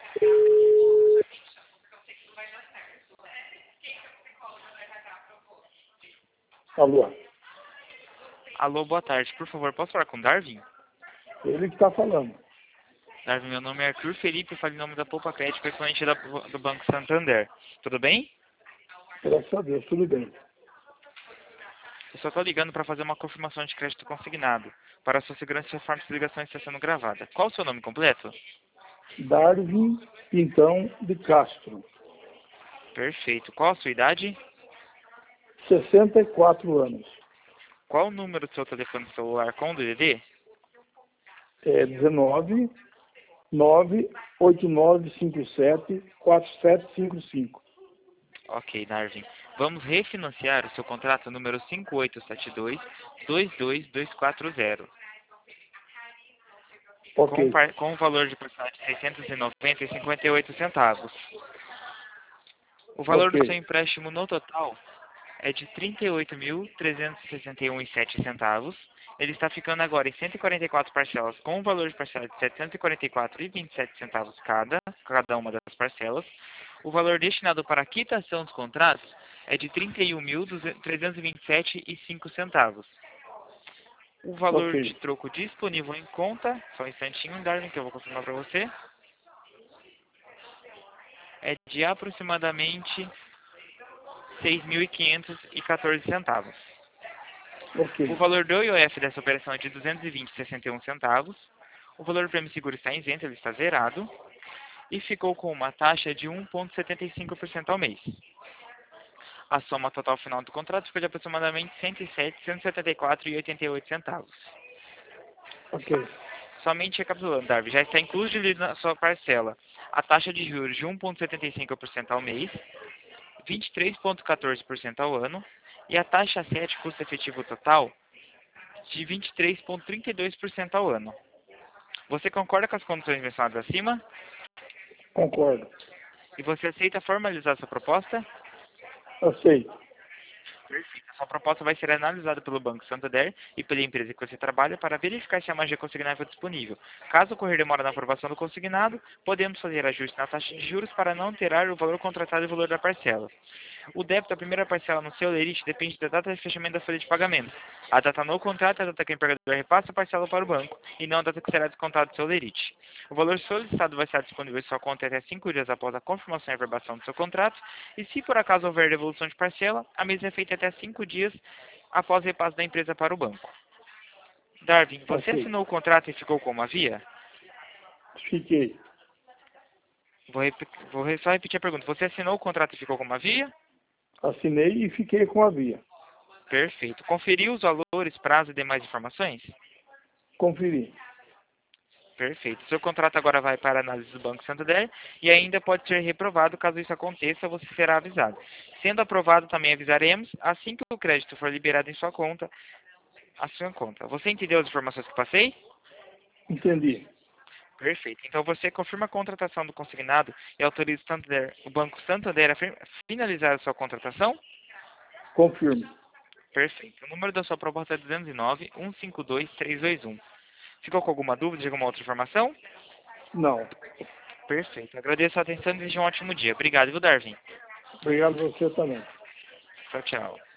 Alô? Alô, boa tarde. Por favor, posso falar com o Darwin? Ele que está falando. Darwin, meu nome é Arthur Felipe, eu falo em nome da Poupa Crédito, correspondente do Banco Santander. Tudo bem? Graças a Deus, tudo bem. Eu só estou ligando para fazer uma confirmação de crédito consignado. Para a sua segurança, essa forma de ligação está sendo gravada. Qual o seu nome completo? Darwin, então, de Castro. Perfeito. Qual a sua idade? 64 anos. Qual o número do seu telefone celular com o DDD? É 19 98957 4755. Ok, Darwin. Vamos refinanciar o seu contrato número 5872-22240. Ok. Com o valor de parcela de R$ 690,58. O valor do seu Ok. empréstimo no total é de R$ 38.361,07. Ele está ficando agora em 144 parcelas, com um valor de parcela de R$ 744,27 cada uma das parcelas. O valor destinado para a quitação dos contratos é de R$ 31.327,05. O valor de Ok. troco disponível em conta, só um instantinho, Darwin, que eu vou confirmar para você, é de aproximadamente R$ 6.514. O Ok. valor do IOF dessa operação é de R$ 220,61. O valor do prêmio seguro está isento, ele está zerado. E ficou com uma taxa de 1,75% ao mês. A soma total final do contrato foi de aproximadamente R$ 174,88. Ok. Somente recapitulando, Darby, já está incluso na sua parcela a taxa de juros de 1,75% ao mês, 23,14% ao ano e a taxa 7 custo efetivo total de 23,32% ao ano. Você concorda com as condições mencionadas acima? Concordo. E você aceita formalizar sua proposta? Aceito. Perfeito. A sua proposta vai ser analisada pelo Banco Santander e pela empresa que você trabalha para verificar se a magia consignável é disponível. Caso ocorrer demora na aprovação do consignado, podemos fazer ajuste na taxa de juros para não alterar o valor contratado e o valor da parcela. O débito da primeira parcela no seu lerite depende da data de fechamento da folha de pagamento. A data no contrato é a data que o empregador repassa a parcela para o banco, e não a data que será descontado do seu lerite. O valor solicitado vai estar disponível em sua conta até 5 dias após a confirmação e averbação do seu contrato, e se por acaso houver devolução de parcela, a mesma é feita até 5 dias após o repasse da empresa para o banco. Darwin, você Ok. assinou o contrato e ficou como havia? Fiquei. Só repetir a pergunta. Você assinou o contrato e ficou como havia? Assinei e fiquei com a via. Perfeito. Conferiu os valores, prazo e demais informações? Conferi. Perfeito. Seu contrato agora vai para a análise do Banco Santander e ainda pode ser reprovado. Caso isso aconteça, você será avisado. Sendo aprovado, também avisaremos assim que o crédito for liberado em sua conta, a sua conta. Você entendeu as informações que passei? Entendi. Perfeito. Então você confirma a contratação do consignado e autoriza o Banco Santander a finalizar a sua contratação? Confirmo. Perfeito. O número da sua proposta é 209-152-321. Ficou com alguma dúvida de alguma outra informação? Não. Perfeito. Agradeço a atenção e desejo um ótimo dia. Obrigado, viu, Darwin? Obrigado a você também. Tchau, tchau.